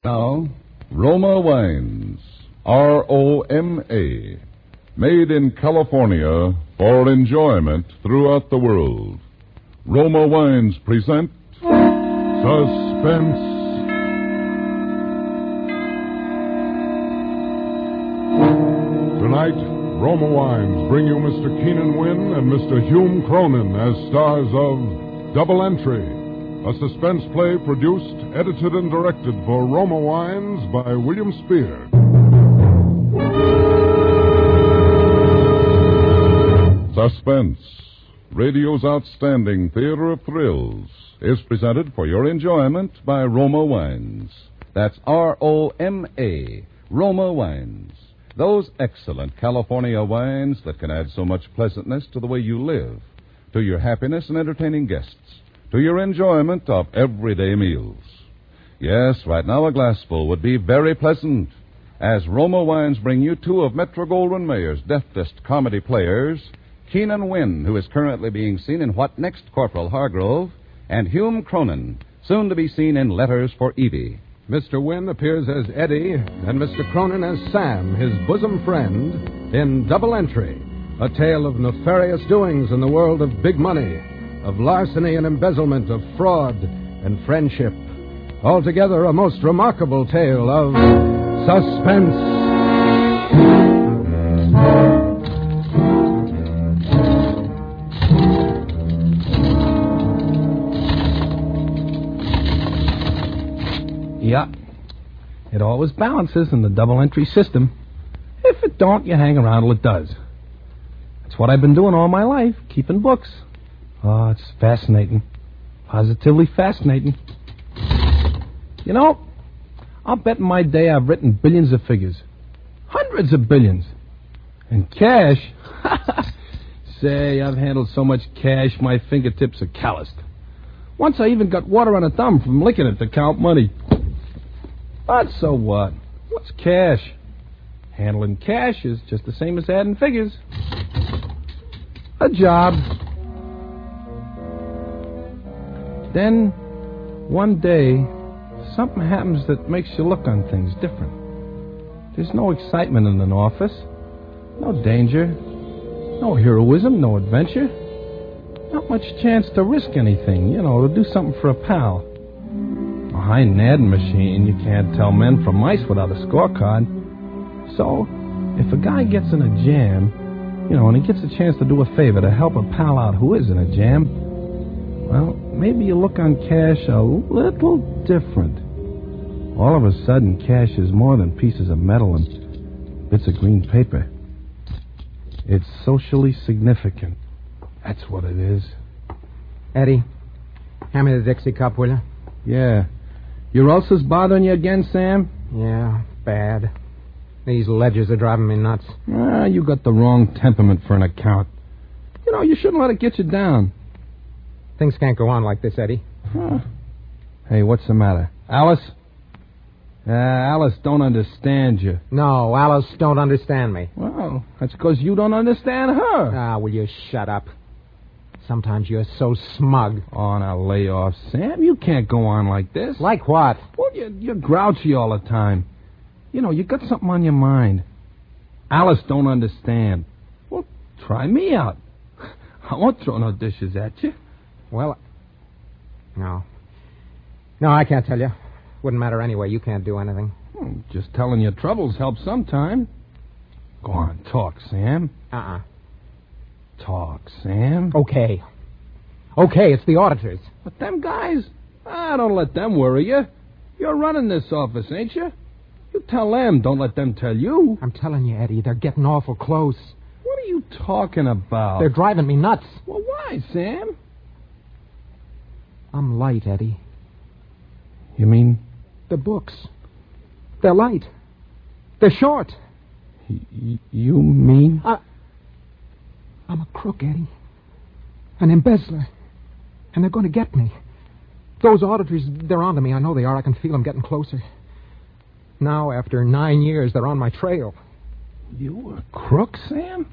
Now, Roma Wines, R-O-M-A, made in California for enjoyment throughout the world. Roma Wines present Suspense. Tonight, Roma Wines bring you Mr. Keenan Wynn and Mr. Hume Cronin as stars of Double Entry, a suspense play produced, edited, and directed for Roma Wines by William Spear. Suspense, radio's outstanding theater of thrills, is presented for your enjoyment by Roma Wines. That's R-O-M-A, Roma Wines. Those excellent California wines that can add so much pleasantness to the way you live, to your happiness in entertaining guests, to your enjoyment of everyday meals. Yes, right now a glassful would be very pleasant, as Roma Wines bring you two of Metro-Goldwyn-Mayer's deftest comedy players, Keenan Wynn, who is currently being seen in What Next, Corporal Hargrove, and Hume Cronin, soon to be seen in Letters for Evie. Mr. Wynn appears as Eddie, and Mr. Cronin as Sam, his bosom friend, in Double Entry, a tale of nefarious doings in the world of big money, of larceny and embezzlement, of fraud and friendship. Altogether, a most remarkable tale of suspense. Yeah, it always balances in the double entry system. If it don't, you hang around till it does. That's what I've been doing all my life, keeping books. Oh, it's fascinating. Positively fascinating. You know, I'll bet in my day I've written billions of figures. Hundreds of billions. And cash, say, I've handled so much cash my fingertips are calloused. Once I even got water on a thumb from licking it to count money. But so what? What's cash? Handling cash is just the same as adding figures. A job. Then, one day, something happens that makes you look on things different. There's no excitement in an office. No danger. No heroism, no adventure. Not much chance to risk anything, to do something for a pal. Behind an adding machine, you can't tell men from mice without a scorecard. So, if a guy gets in a jam, and he gets a chance to do a favor to help a pal out who is in a jam, well, maybe you look on cash a little different. All of a sudden, cash is more than pieces of metal and bits of green paper. It's socially significant. That's what it is. Eddie, hand me the Dixie cup, will you? Yeah. Your ulcer's bothering you again, Sam? Yeah, bad. These ledgers are driving me nuts. You got the wrong temperament for an account. You shouldn't let it get you down. Things can't go on like this, Eddie. Huh. Hey, what's the matter? Alice? Alice don't understand you. No, Alice don't understand me. Well, that's because you don't understand her. Will you shut up? Sometimes you're so smug. Oh, now lay off, Sam. You can't go on like this. Like what? Well, you're grouchy all the time. You got something on your mind. Alice don't understand. Well, try me out. I won't throw no dishes at you. Well, no. No, I can't tell you. Wouldn't matter anyway. You can't do anything. Just telling your troubles helps sometime. Go on, talk, Sam. Talk, Sam. Okay, it's the auditors. But them guys, don't let them worry you. You're running this office, ain't you? You tell them, don't let them tell you. I'm telling you, Eddie, they're getting awful close. What are you talking about? They're driving me nuts. Well, why, Sam? I'm light, Eddie. You mean? The books. They're light. They're short. You mean? I'm a crook, Eddie. An embezzler. And they're going to get me. Those auditors, they're onto me. I know they are. I can feel them getting closer. Now, after 9 years, they're on my trail. You were a crook, Sam?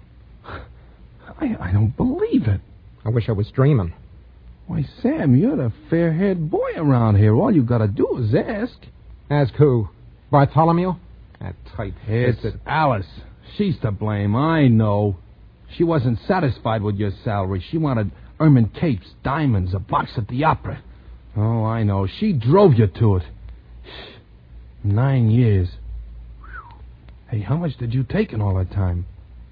I don't believe it. I wish I was dreaming. Why, Sam, you're the fair-haired boy around here. All you got to do is ask. Ask who? Bartholomew? That tight It's fisted. Alice. She's to blame, I know. She wasn't satisfied with your salary. She wanted ermine capes, diamonds, a box at the opera. Oh, I know. She drove you to it. 9 years. Hey, how much did you take in all that time?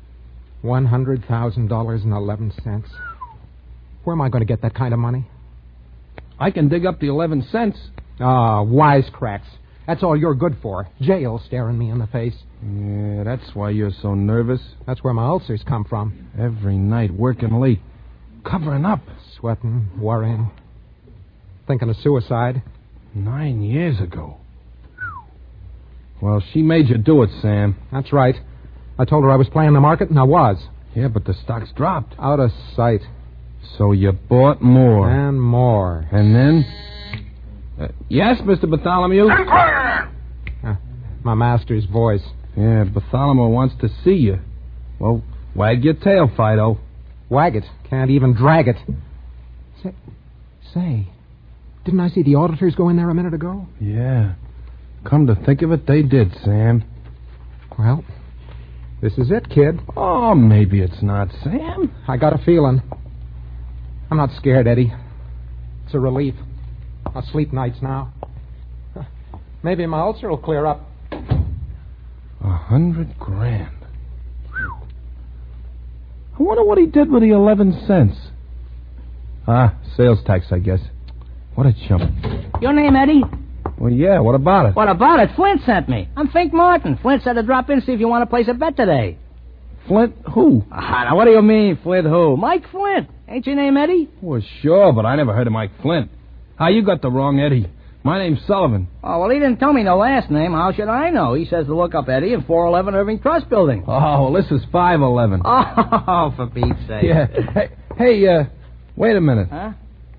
$100,000.11. Where am I going to get that kind of money? I can dig up the 11 cents. Ah, wisecracks. That's all you're good for. Jail staring me in the face. Yeah, that's why you're so nervous. That's where my ulcers come from. Every night, working late, covering up. Sweating, worrying, thinking of suicide. 9 years ago. Well, she made you do it, Sam. That's right. I told her I was playing the market, and I was. Yeah, but the stock's dropped. Out of sight. So you bought more. And more. And then? Yes, Mr. Bartholomew? My master's voice. Yeah, Bartholomew wants to see you. Well, wag your tail, Fido. Wag it. Can't even drag it. Say, didn't I see the auditors go in there a minute ago? Yeah. Come to think of it, they did, Sam. Well, this is it, kid. Oh, maybe it's not, Sam. I got a feeling. I'm not scared, Eddie. It's a relief. I'll sleep nights now. Maybe my ulcer will clear up. 100 grand. I wonder what he did with the 11 cents. Ah, sales tax, I guess. What a chump. Your name, Eddie? Well, yeah, what about it? What about it? Flint sent me. I'm Fink Martin. Flint said to drop in and see if you want to place a bet today. Flint who? Now, what do you mean, Flint who? Mike Flint. Ain't your name Eddie? Well, sure, but I never heard of Mike Flint. How you got the wrong Eddie? My name's Sullivan. Oh, well, he didn't tell me no last name. How should I know? He says to look up Eddie in 411 Irving Trust Building. Oh, well, this is 511. Oh, for Pete's sake. Yeah. Hey, wait a minute. Huh?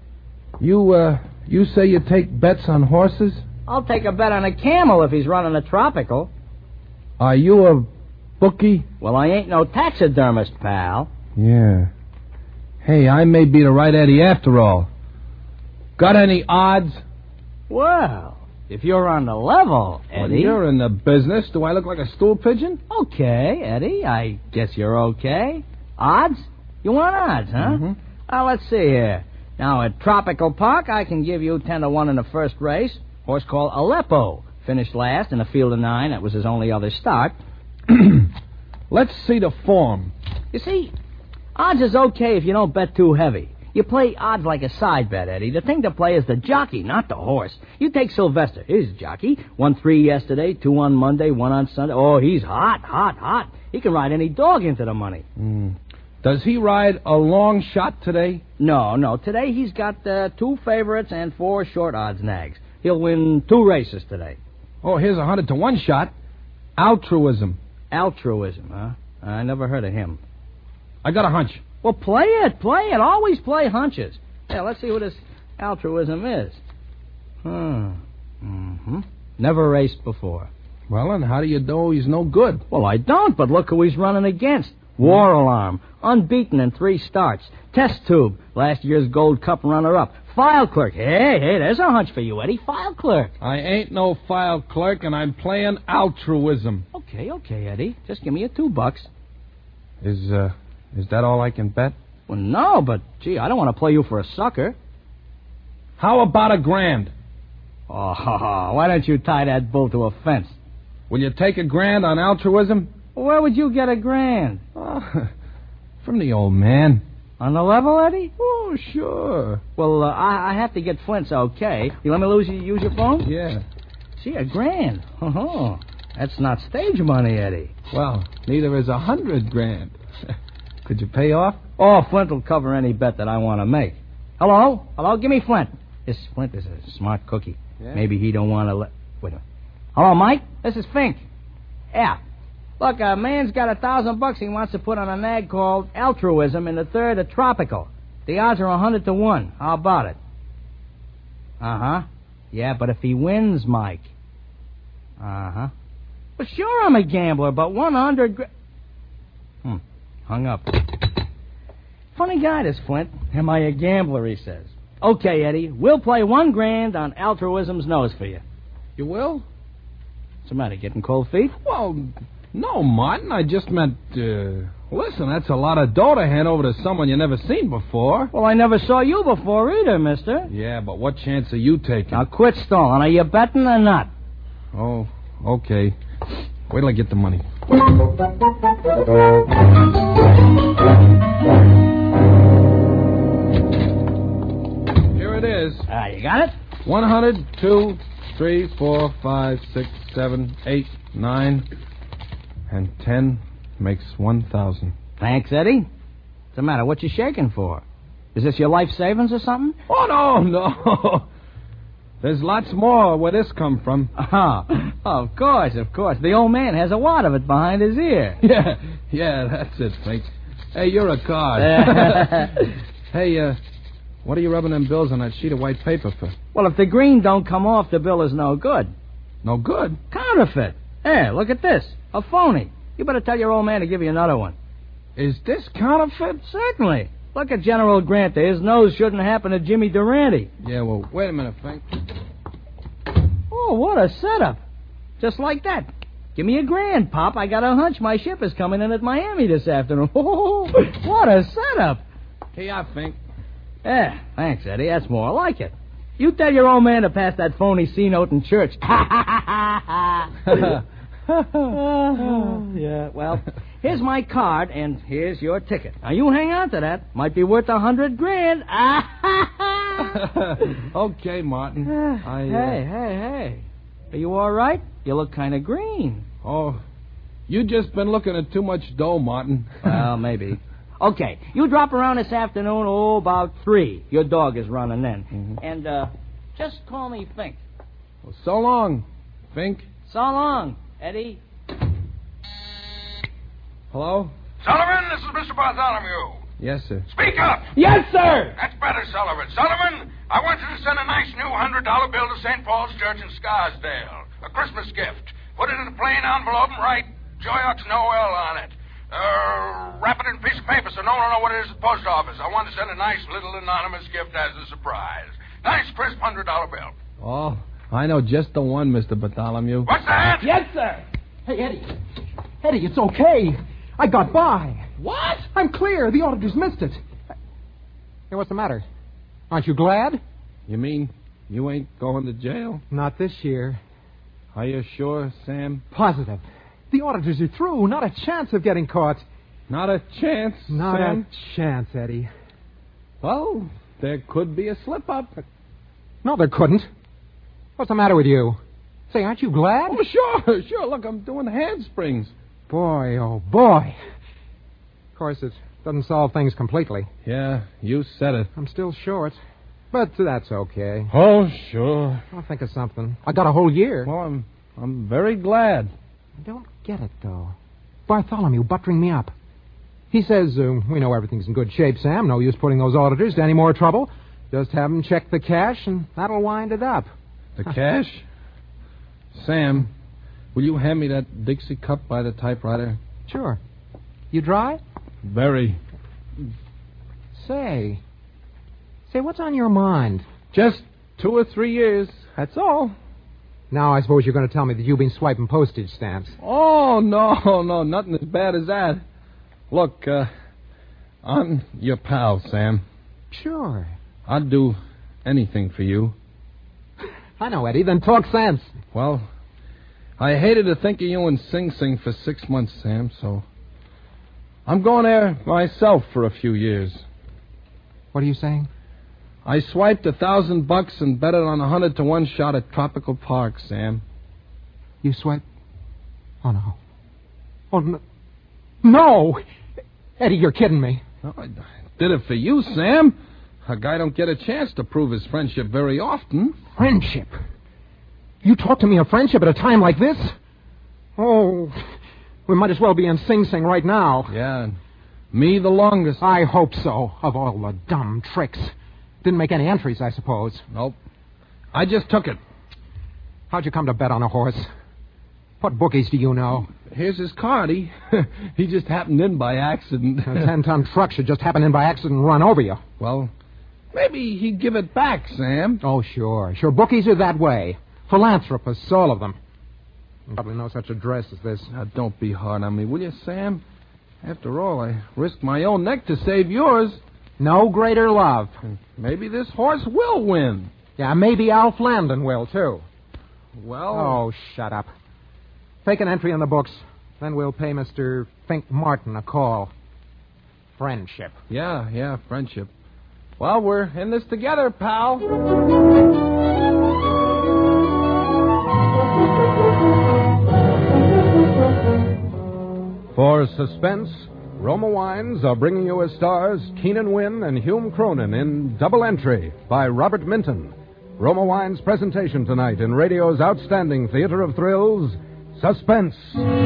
You say you take bets on horses? I'll take a bet on a camel if he's running a tropical. Are you a bookie? Well, I ain't no taxidermist, pal. Yeah. Hey, I may be the right Eddie after all. Got any odds? Well, if you're on the level, Eddie... Well, you're in the business. Do I look like a stool pigeon? Okay, Eddie. I guess you're okay. Odds? You want odds, huh? Mm-hmm. Let's see here. Now, at Tropical Park, I can give you 10-1 in the first race. Horse called Aleppo. Finished last in a field of 9. That was his only other start. Let's see the form. You see, odds is okay if you don't bet too heavy. You play odds like a side bet, Eddie. The thing to play is the jockey, not the horse. You take Sylvester. Here's a jockey. Won 3 yesterday, 2 on Monday, 1 on Sunday. Oh, he's hot. He can ride any dog into the money. Does he ride a long shot today? No. Today he's got 2 favorites and 4 short odds nags. He'll win 2 races today. Oh, here's 100-to-1 shot. Altruism. Altruism, huh? I never heard of him. I got a hunch. Well, play it. Always play hunches. Yeah, let's see what this altruism is. Never raced before. Well, and how do you know he's no good? Well, I don't, but look who he's running against. War Alarm, unbeaten in 3 starts. Test Tube, last year's Gold Cup runner-up. File Clerk. Hey, there's a hunch for you, Eddie. File Clerk. I ain't no file clerk, and I'm playing altruism. Okay, Eddie. Just give me $2. Is that all I can bet? Well, no, but, gee, I don't want to play you for a sucker. How about $1,000? Oh, why don't you tie that bull to a fence? Will you take $1,000 on altruism? Where would you get $1,000? From the old man. On the level, Eddie? Oh, sure. Well, I have to get Flint's okay. You let me use your phone? Yeah. See, $1,000. Oh, that's not stage money, Eddie. Well, neither is 100 grand. Could you pay off? Oh, Flint will cover any bet that I want to make. Hello? Give me Flint. This Flint is a smart cookie. Yeah? Maybe he don't want to let... Wait a minute. Hello, Mike? This is Fink. Yeah. Look, a man's got $1,000 he wants to put on a nag called Altruism in the 3rd of Tropical. The odds are 100-1. How about it? Yeah, but if he wins, Mike. Well, sure I'm a gambler, but 100... Hung up. Funny guy, this Flint. Am I a gambler, he says. Okay, Eddie, we'll play $1,000 on Altruism's nose for you. You will? What's the matter, getting cold feet? Well, no, Martin. I just meant, listen, that's a lot of dough to hand over to someone you never seen before. Well, I never saw you before either, mister. Yeah, but what chance are you taking? Now quit stalling. Are you betting or not? Oh, okay. Wait till I get the money. Here it is. You got it? 100, 2, 3, 4, 5, 6, 7, 8, 9, and 10 makes 1,000. Thanks, Eddie. What's the matter? What you shaking for? Is this your life savings or something? Oh, no. There's lots more where this come from. Of course. The old man has a wad of it behind his ear. Yeah, that's it, Fink. Hey, you're a card. Hey, what are you rubbing them bills on that sheet of white paper for? Well, if the green don't come off, the bill is no good. No good? Counterfeit. Here, look at this. A phony. You better tell your old man to give you another one. Is this counterfeit? Certainly. Look at General Grant there. His nose shouldn't happen to Jimmy Durante. Yeah, well, wait a minute, Fink. Oh, what a setup. Just like that. Give me $1,000, Pop. I got a hunch my ship is coming in at Miami this afternoon. Oh, what a setup. Here, Fink. Yeah, thanks, Eddie. That's more like it. You tell your old man to pass that phony C-note in church. Yeah, well, here's my card, and here's your ticket. Now, you hang on to that. Might be worth $100,000. Okay, Martin. Hey. Are you all right? You look kind of green. Oh, you just been looking at too much dough, Martin. Well, maybe. Okay, you drop around this afternoon, about 3. Your dog is running then. Mm-hmm. And, just call me Fink. Well, so long, Fink. So long, Eddie. Hello? Sullivan, this is Mr. Bartholomew. Yes, sir. Speak up. Yes, sir. That's better, Sullivan. Sullivan, I want you to send a nice new $100 bill to St. Paul's Church in Scarsdale. A Christmas gift. Put it in a plain envelope and write Joyeux Noel on it. Wrap it in a piece of paper so no one will know what it is at the post office. I want to send a nice little anonymous gift as a surprise. Nice, crisp $100 bill. Oh, I know just the one, Mr. Bartholomew. What's that? Yes, sir. Hey, Eddie, it's okay. I got by. What? I'm clear. The auditors missed it. Hey, what's the matter? Aren't you glad? You mean you ain't going to jail? Not this year. Are you sure, Sam? Positive. The auditors are through. Not a chance of getting caught. Not a chance, Not Sam? a chance, Eddie. Well, there could be a slip-up. No, there couldn't. What's the matter with you? Say, aren't you glad? Oh, sure. Look, I'm doing handsprings. Boy, oh, boy. Of course, it doesn't solve things completely. Yeah, you said it. I'm still short. But that's okay. Oh, sure. I'll think of something. I got a whole year. Well, I'm very glad. I don't get it, though. Bartholomew buttering me up. He says, we know everything's in good shape, Sam. No use putting those auditors to any more trouble. Just have them check the cash, and that'll wind it up. The cash? Sam, will you hand me that Dixie cup by the typewriter? Sure. You dry? Very. Say, what's on your mind? Just 2 or 3 years, that's all. Now I suppose you're going to tell me that you've been swiping postage stamps. Oh, no, nothing as bad as that. Look, I'm your pal, Sam. Sure. I'd do anything for you. I know, Eddie. Then talk sense. Well, I hated to think of you in Sing Sing for 6 months, Sam, so I'm going there myself for a few years. What are you saying? I swiped $1,000 and bet it on a 100-to-1 shot at Tropical Park, Sam. You swiped? Oh, no. Oh, no. No! Eddie, you're kidding me. No, I did it for you, Sam. A guy don't get a chance to prove his friendship very often. Friendship? You talk to me of friendship at a time like this? Oh, we might as well be in Sing Sing right now. Yeah, and me the longest. I hope so, of all the dumb tricks. Didn't make any entries, I suppose. Nope. I just took it. How'd you come to bet on a horse? What bookies do you know? Here's his card. He just happened in by accident. A 10-ton truck should just happen in by accident and run over you. Well, maybe he'd give it back, Sam. Oh, sure. Sure, bookies are that way. Philanthropists, all of them. Probably no such address as this. Now, don't be hard on me, will you, Sam? After all, I risked my own neck to save yours. No greater love. Maybe this horse will win. Yeah, maybe Alf Landon will, too. Well... Oh, shut up. Take an entry in the books. Then we'll pay Mr. Fink Martin a call. Friendship. Yeah, friendship. Well, we're in this together, pal. For suspense, Roma Wines are bringing you as stars Keenan Wynn and Hume Cronin in Double Entry by Robert Minton. Roma Wines' presentation tonight in radio's outstanding theater of thrills, Suspense.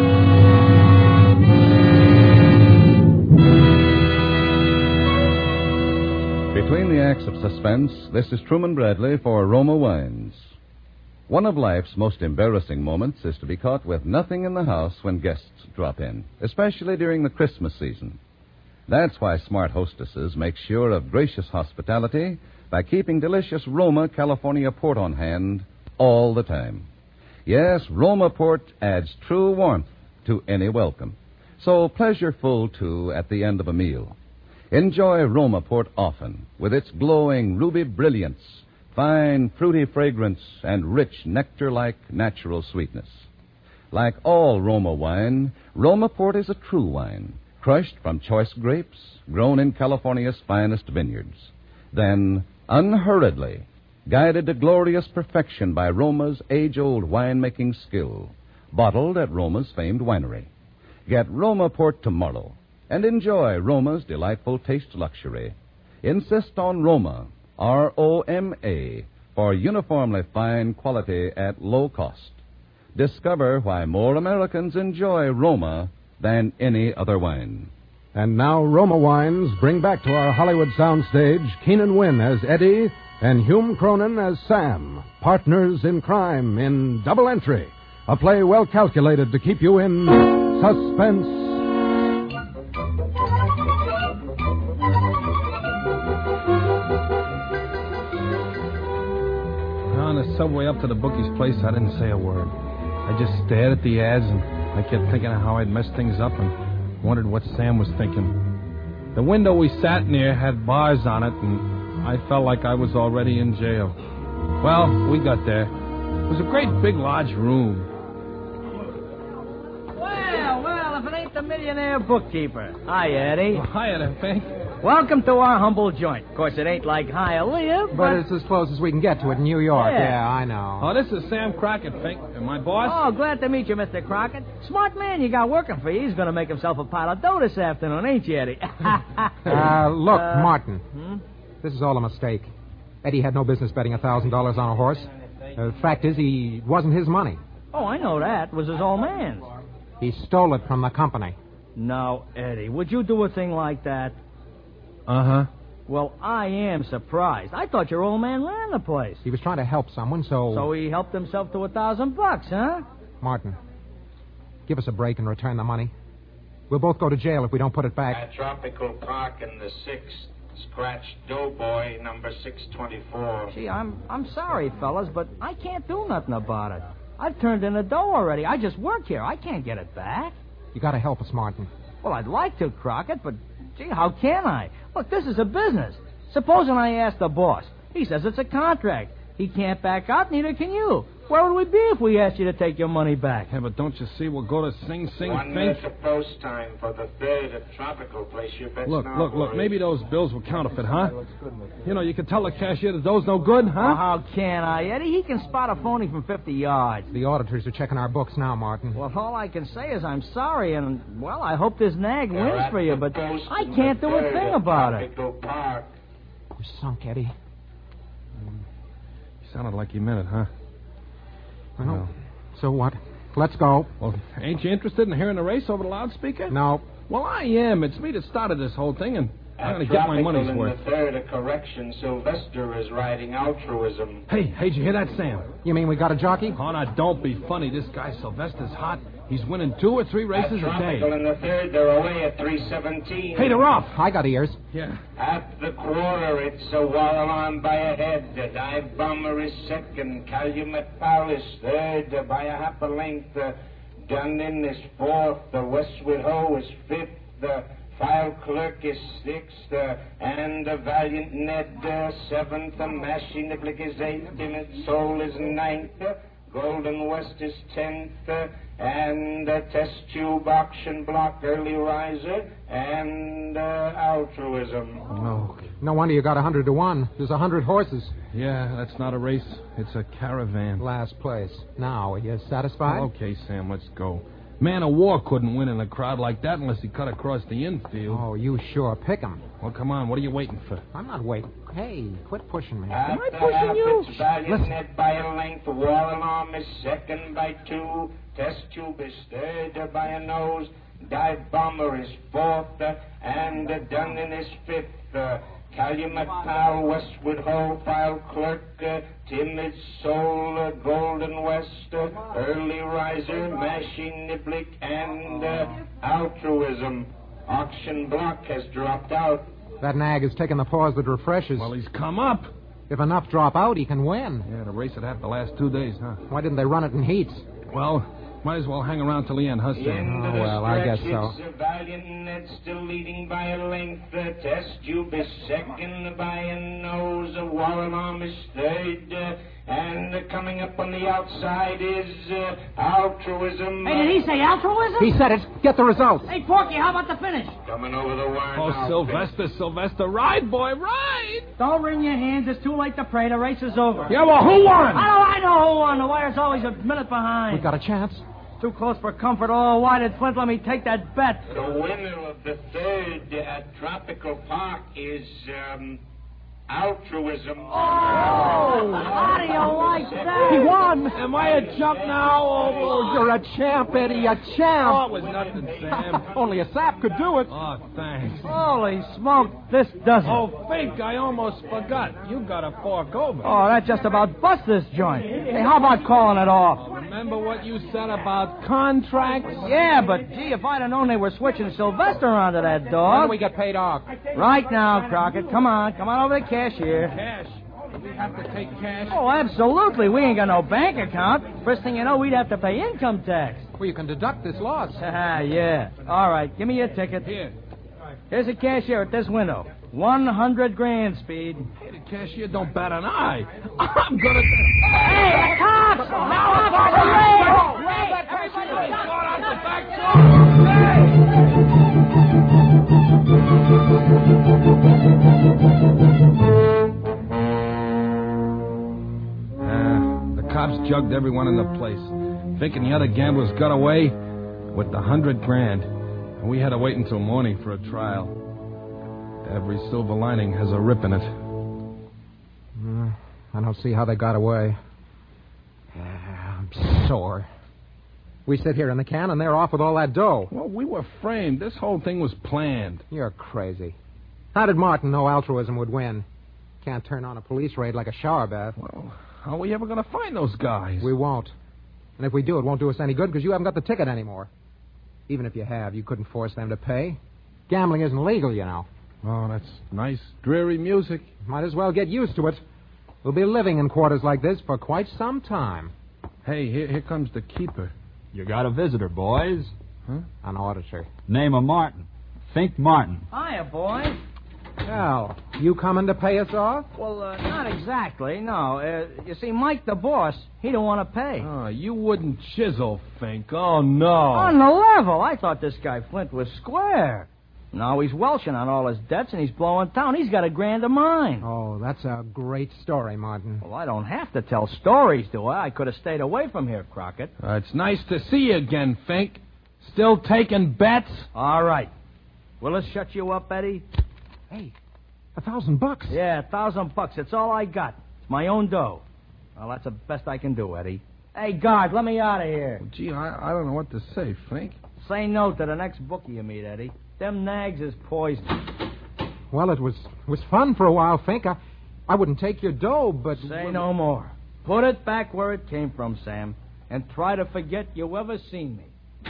Between the acts of suspense, this is Truman Bradley for Roma Wines. One of life's most embarrassing moments is to be caught with nothing in the house when guests drop in, especially during the Christmas season. That's why smart hostesses make sure of gracious hospitality by keeping delicious Roma California port on hand all the time. Yes, Roma port adds true warmth to any welcome. So pleasureful, too, at the end of a meal. Enjoy Roma port often with its glowing ruby brilliance, fine fruity fragrance, and rich nectar-like natural sweetness. Like all Roma wine, Roma port is a true wine, crushed from choice grapes, grown in California's finest vineyards. Then, unhurriedly, guided to glorious perfection by Roma's age-old winemaking skill, bottled at Roma's famed winery. Get Roma port tomorrow and enjoy Roma's delightful taste luxury. Insist on Roma, R-O-M-A, for uniformly fine quality at low cost. Discover why more Americans enjoy Roma than any other wine. And now Roma Wines bring back to our Hollywood soundstage Keenan Wynn as Eddie and Hume Cronin as Sam, partners in crime in Double Entry, a play well calculated to keep you in suspense. On the subway up to the bookie's place, I didn't say a word. I just stared at the ads, and I kept thinking of how I'd messed things up and wondered what Sam was thinking. The window we sat near had bars on it, and I felt like I was already in jail. Well, we got there. It was a great big large room. Well, if it ain't the millionaire bookkeeper. Hi, Eddie. Hiya there, Fink. Welcome to our humble joint. Of course, it ain't like Hialeah, But it's as close as we can get to it in New York. Yeah. I know. Oh, this is Sam Crockett, Fink, and my boss. Oh, glad to meet you, Mr. Crockett. Smart man you got working for you. He's going to make himself a pile of dough this afternoon, ain't you, Eddie? Look, Martin. This is all a mistake. Eddie had no business betting $1,000 on a horse. The fact is, it wasn't his money. Oh, I know that. It was his old man's. He stole it from the company. No, Eddie, would you do a thing like that? Uh-huh. Well, I am surprised. I thought your old man ran the place. He was trying to help someone, so... So he helped himself to $1,000, huh? Martin, give us a break and return the money. We'll both go to jail if we don't put it back. At Tropical Park in the 6th, scratch Doughboy, number 624. Gee, I'm sorry, fellas, but I can't do nothing about it. I've turned in the dough already. I just work here. I can't get it back. You gotta help us, Martin. Well, I'd like to, Crockett, but, gee, how can I? Look, this is a business. Supposing I ask the boss. He says it's a contract. He can't back out, neither can you. Where would we be if we asked you to take your money back? Yeah, but don't you see we'll go to Sing Sing 1 Fink? minute to post time for the 3rd at Tropical Place. You bet. Look, now, boys. maybe those bills were counterfeit, huh? You know, you can tell the cashier the dough's no good, Oh, huh? how can I, Eddie? He can spot a phony from 50 yards. The auditors are checking our books now, Martin. Well, all I can say is I'm sorry, and, well, I hope this nag They're wins at for you, the but post I in can't the do a 3rd thing at about it. Tropical Park. We're sunk, Eddie. You sounded like you meant it, huh? Well, No. so what? Let's go. Well, ain't you interested in hearing the race over the loudspeaker? No. Well, I am. It's me that started this whole thing, and I'm going to get my money's in worth. the third, a correction. Sylvester is riding Altruism. Hey, did you hear that, Sam? You mean we got a jockey? Oh, now, don't be funny. This guy Sylvester's hot. He's winning 2 or 3 races a day. In the third, they're away at 3:17. Hey, they're off. I got ears. Yeah. At the quarter, it's a Wallalon by a head. The Dive Bomber is second. Calumet Pal is third by a half a length. Dunedin is fourth. The Westwood Ho is fifth. The File Clerk is sixth. And the Valiant Ned seventh. The Mashie Niblick is eighth. Timid Soul is ninth. Golden West is 10th, and Test Tube Auction Block Early Riser, and Altruism. Oh, no wonder you got 100 to 1. There's 100 horses. Yeah, that's not a race. It's a caravan. Last place. Now, are you satisfied? Okay, Sam, let's go. Man of War couldn't win in a crowd like that unless he cut across the infield. Oh, you sure pick 'em. Well, come on. What are you waiting for? I'm not waiting. Hey, quit pushing me. Am I pushing you? Valiant Ned by a length. Wall Alarm is second by 2. Test Tube is third by a nose. Dive Bomber is fourth, and Dunedin is fifth. Calumet Pal, Westwood Ho, File Clerk, Timid Soul, Golden West, Early Riser, Mashie Niblick, and Altruism. Auction Block has dropped out. That nag has taken the pause that refreshes. Well, he's come up. If enough drop out, he can win. Yeah, the race would have the last 2 days, huh? Why didn't they run it in heats? Well, might as well hang around till the end, huh, Sam? Oh, well, I guess so. It's Valiant Ned still leading by a length. Test Tube is second by a nose. Wall Alarm is third. And coming up on the outside is Altruism. Hey, did he say altruism? He said it. Get the results. Hey, Porky, how about the finish? Coming over the wire Oh, now. Sylvester, ride, boy, ride! Don't wring your hands. It's too late to pray. The race is over. Yeah, well, who won? I know who won. The wire's always a minute behind. We've got a chance. Too close for comfort. Oh, why did Flint let me take that bet? The winner of the third at Tropical Park is Altruism. Oh, how do you like that? He won. Am I a chump now? Oh, you're a champ, Eddie, a champ. Oh, it was nothing, Sam. Only a sap could do it. Oh, thanks. Holy smoke, this doesn't. Oh, Fink, I almost forgot. You got to fork over. Oh, that just about bust this joint. Hey, how about calling it off? Remember what you said about contracts? Yeah, but gee, if I'd have known they were switching Sylvester onto that When dog. do we get paid off? Right now, Crockett. Come on over to the cashier. Cash. We have to take cash. Oh, absolutely. We ain't got no bank account. First thing you know, we'd have to pay income tax. Well, you can deduct this loss. Yeah. All right, give me your ticket. Here. Here's a cashier at this window. 100 grand, Speed. Hey, the cashier don't bat an eye. I'm gonna... Hey, the cops! Now Grab everybody going out the back door! The cops jugged everyone in the place. Vic and the other gamblers got away with the 100 grand. And we had to wait until morning for a trial. Every silver lining has a rip in it. I don't see how they got away. I'm sore. We sit here in the can, and they're off with all that dough. Well, we were framed. This whole thing was planned. You're crazy. How did Martin know Altruism would win? Can't turn on a police raid like a shower bath. Well, how are we ever going to find those guys? We won't. And if we do, it won't do us any good because you haven't got the ticket anymore. Even if you have, you couldn't force them to pay. Gambling isn't legal, you know. Oh, that's nice, dreary music. Might as well get used to it. We'll be living in quarters like this for quite some time. Hey, here comes the keeper. You got a visitor, boys. Huh? An auditor. Name of Martin. Fink Martin. Hiya, boys. Well, you coming to pay us off? Well, not exactly, no. You see, Mike, the boss, he don't want to pay. Oh, you wouldn't chisel, Fink. Oh, no. On the level. I thought this guy Flint was square. Now he's welching on all his debts, and he's blowing town. He's got a grand of mine. Oh, that's a great story, Martin. Well, I don't have to tell stories, do I? I could have stayed away from here, Crockett. It's nice to see you again, Fink. Still taking bets? All right. Will it shut you up, Eddie? Hey, $1,000. Yeah, $1,000. It's all I got. It's my own dough. Well, that's the best I can do, Eddie. Hey, guard, let me out of here. Well, gee, I don't know what to say, Fink. Say no to the next bookie you meet, Eddie. Them nags is poison. Well, it was fun for a while, Fink. I wouldn't take your dough, but... Say no more. Put it back where it came from, Sam, and try to forget you ever seen me.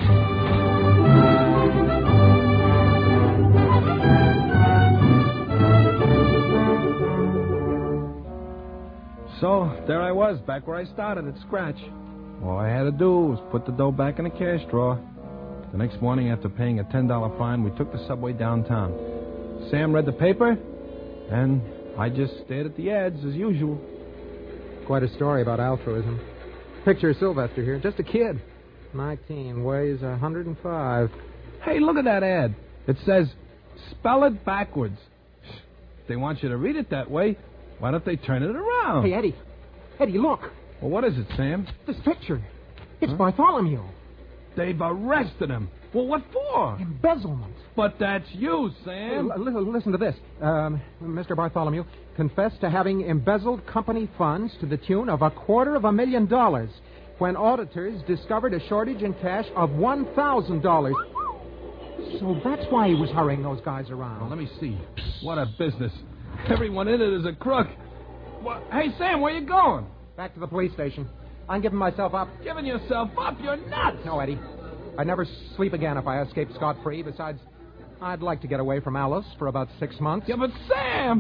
So, there I was, back where I started, at scratch. All I had to do was put the dough back in the cash drawer. The next morning, after paying a $10 fine, we took the subway downtown. Sam read the paper, and I just stared at the ads as usual. Quite a story about altruism. Picture Sylvester here, just a kid. 19, weighs 105. Hey, look at that ad. It says, spell it backwards. If they want you to read it that way, why don't they turn it around? Hey, Eddie. Eddie, look. Well, what is it, Sam? This picture. It's Bartholomew. They've arrested him. Well, what for? Embezzlement. But that's you, Sam. Hey, listen to this. Mr. Bartholomew confessed to having embezzled company funds to the tune of $250,000 when auditors discovered a shortage in cash of $1,000. So that's why he was hurrying those guys around. Well, let me see. What a business. Everyone in it is a crook. What? Hey, Sam, where you going? Back to the police station. I'm giving myself up. Giving yourself up? You're nuts. No, Eddie. I'd never sleep again if I escaped scot-free. Besides, I'd like to get away from Alice for about 6 months. Yeah, but Sam!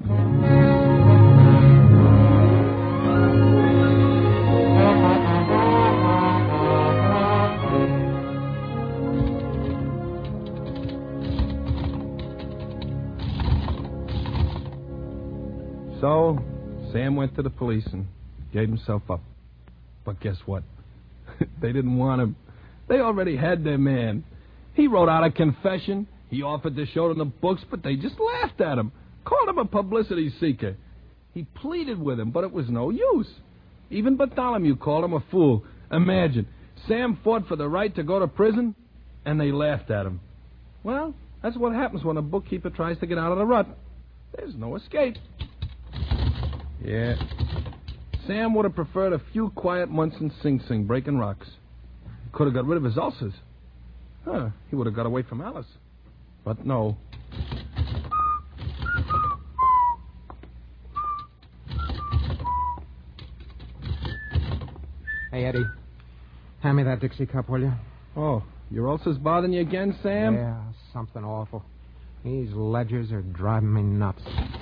So, Sam went to the police and gave himself up. But guess what? They didn't want him. They already had their man. He wrote out a confession. He offered to show them the books, but they just laughed at him. Called him a publicity seeker. He pleaded with him, but it was no use. Even Bartholomew called him a fool. Imagine, Sam fought for the right to go to prison, and they laughed at him. Well, that's what happens when a bookkeeper tries to get out of the rut. There's no escape. Yeah. Sam would have preferred a few quiet months in Sing Sing, breaking rocks. He could have got rid of his ulcers. He would have got away from Alice. But no. Hey, Eddie. Hand me that Dixie cup, will you? Oh, your ulcers bothering you again, Sam? Yeah, something awful. These ledgers are driving me nuts.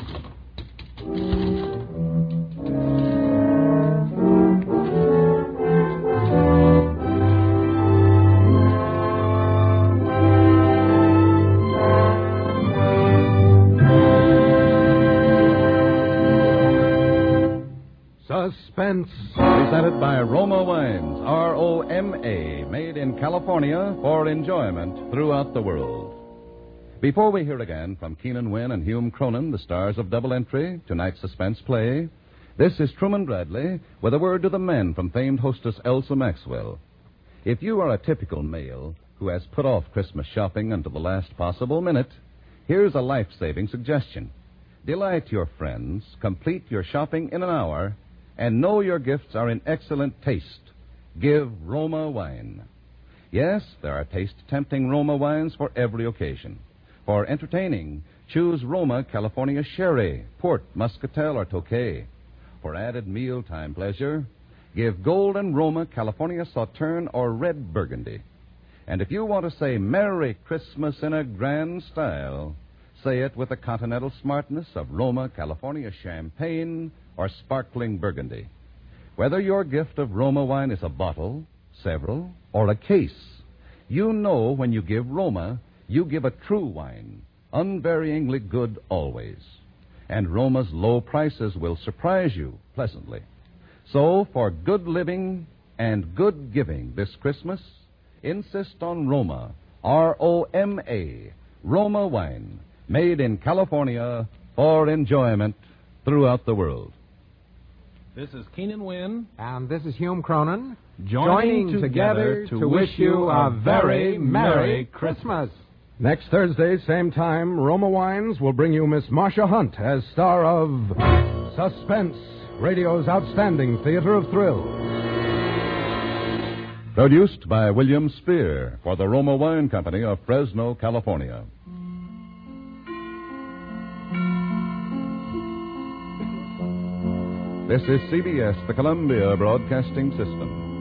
Suspense. Presented by Roma Wines, R-O-M-A, made in California for enjoyment throughout the world. Before we hear again from Keenan Wynn and Hume Cronin, the stars of Double Entry, tonight's suspense play, this is Truman Bradley with a word to the men from famed hostess Elsa Maxwell. If you are a typical male who has put off Christmas shopping until the last possible minute, here's a life-saving suggestion. Delight your friends, complete your shopping in an hour, and know your gifts are in excellent taste. Give Roma wine. Yes, there are taste-tempting Roma wines for every occasion. For entertaining, choose Roma California Sherry, Port, Muscatel, or Tokay. For added mealtime pleasure, give Golden Roma California Sauterne or Red Burgundy. And if you want to say Merry Christmas in a grand style, say it with the continental smartness of Roma California Champagne or Sparkling Burgundy. Whether your gift of Roma wine is a bottle, several, or a case, you know when you give Roma, you give a true wine, unvaryingly good always. And Roma's low prices will surprise you pleasantly. So, for good living and good giving this Christmas, insist on Roma, R-O-M-A, Roma wine, made in California for enjoyment throughout the world. This is Keenan Wynn. And this is Hume Cronin. Joining together to wish you a very Merry Christmas. Next Thursday, same time, Roma Wines will bring you Miss Marcia Hunt as star of Suspense, radio's outstanding theater of thrills. Produced by William Spear for the Roma Wine Company of Fresno, California. This is CBS, the Columbia Broadcasting System.